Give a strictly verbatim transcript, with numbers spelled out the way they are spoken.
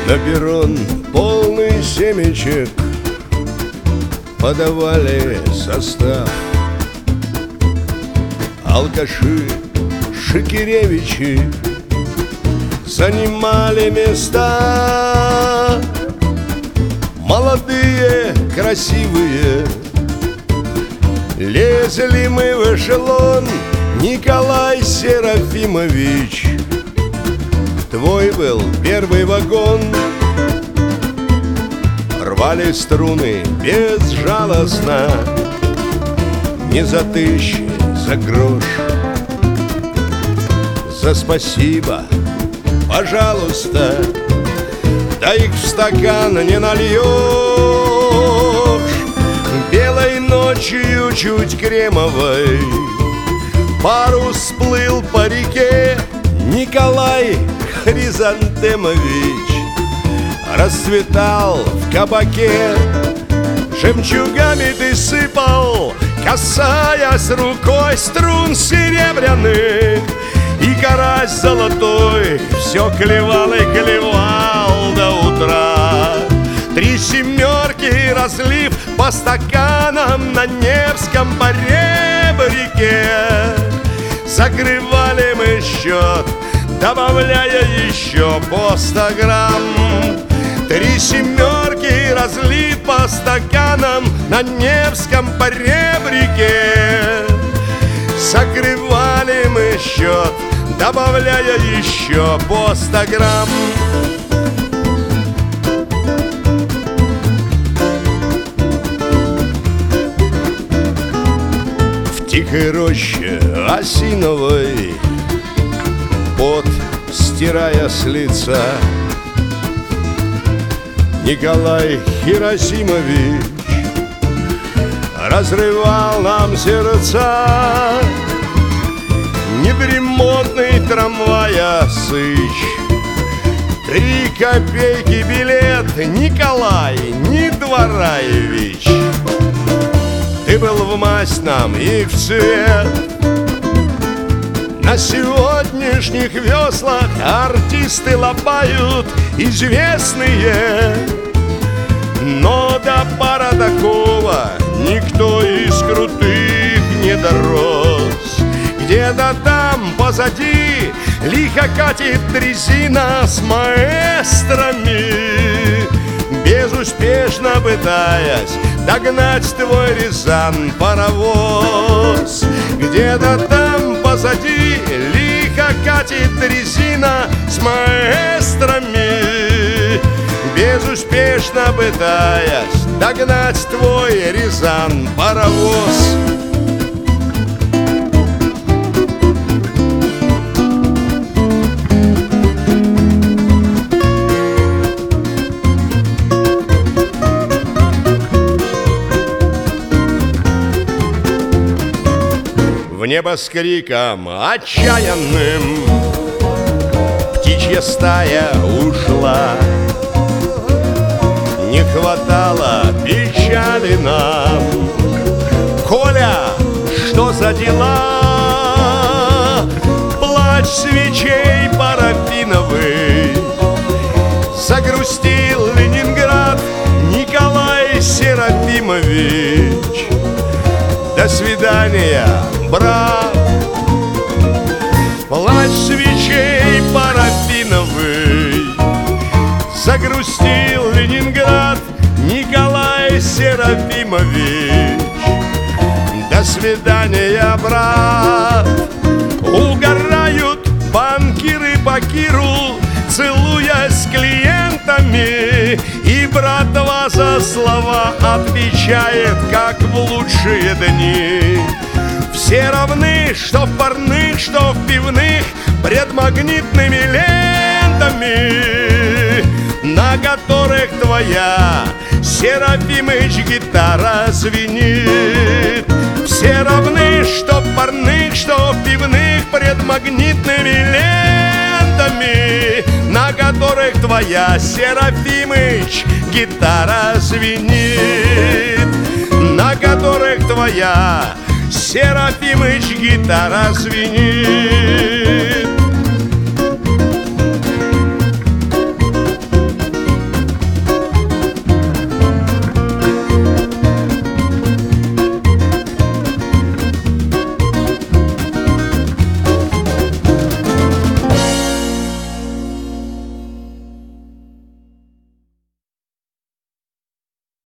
На перрон полный семечек подавали состав. Алкаши, шикеревичи занимали места. Молодые, красивые, лезли мы в эшелон. Николай Серафимович, твой был первый вагон. Рвали струны безжалостно, не за тысячи, за грош. За спасибо, пожалуйста, да их в стакан не нальешь. Белой ночью, чуть кремовой, парус сплыл по реке. Николай Хризантемович расцветал в кабаке. Жемчугами ты сыпал, касаясь рукой струн серебряных. И карась золотой все клевал и клевал до утра. Три семерки разлив по стаканам на Невском поребрике. Закрывали мы счет, добавляя еще по сто грамм. Три семерки разлив по стаканам на Невском поребрике. Закрывали мы счет, добавляя еще по сто грамм. В тихой роще осиновой, пот стирая с лица, Николай Хиросимович разрывал нам сердца. Недремонный трамвая сыч, три копейки билет. Николай Недвораевич, ты был в масть нам и в цвет. На сегодняшних веслах артисты лопают известные, но до пара такого никто из крутых не дорос. Где-то там позади лихо катит дрезина с маэстрами, безуспешно пытаясь догнать твой Рязан паровоз. Где-то там позади лихо катит дрезина с маэстрами, безуспешно пытаясь догнать твой Рязан паровоз. В небо с криком отчаянным птичья стая ушла. Не хватало печали нам. Коля, что за дела? Плач свечей парафиновый. Загрустил Ленинград Николай Серафимович. До свидания, брат. Плач свечей парафиновый. Загрустил Ленинград Николай Серафимович. До свидания, брат. Угорают банкиры по Киру, целуясь с клиентами, и братва за слова отвечает, как в лучшие дни. Все равны, что в парных, что в пивных, пред магнитными лентами, на которых твоя, Серафимыч, гитара звенит. Все равны, что в парных, что в пивных, пред магнитными лентами, на которых твоя, Серафимыч, гитара звенит. На которых твоя, Серафимыч, гитара звенит.